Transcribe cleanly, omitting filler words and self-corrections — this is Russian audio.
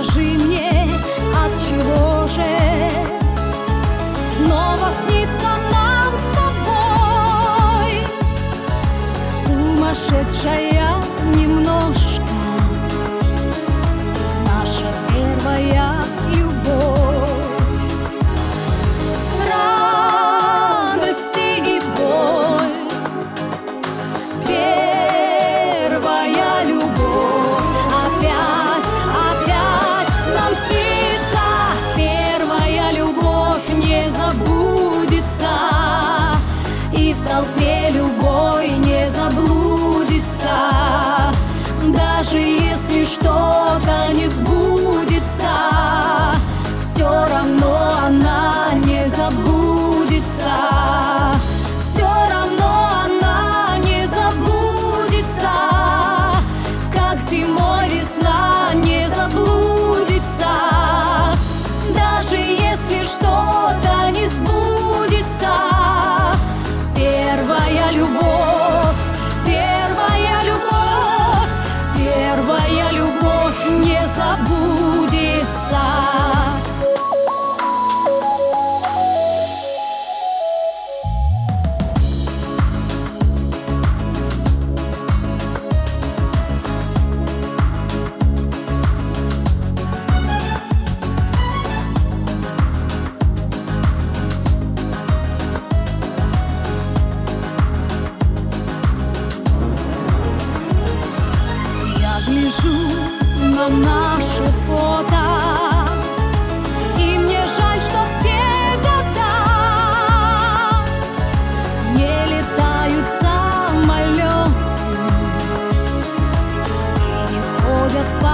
Скажи мне, отчего же снова снится нам с тобой сумасшедшая немножко наша первая любовь. Радости и боль, первая любовь. Опять нам снится первая любовь, не забудется, и в толпе любой не заблудится. Даже если что-то не сбудется, все равно она не забудется. Все равно она не забудется, как зимой весна не заблудится. Даже если что-то не сбудется, первая любовь, первая любовь, первая любовь не забудется. Гляжу на наше фото, и мне жаль, что в те года не летают самолеты, не ходят по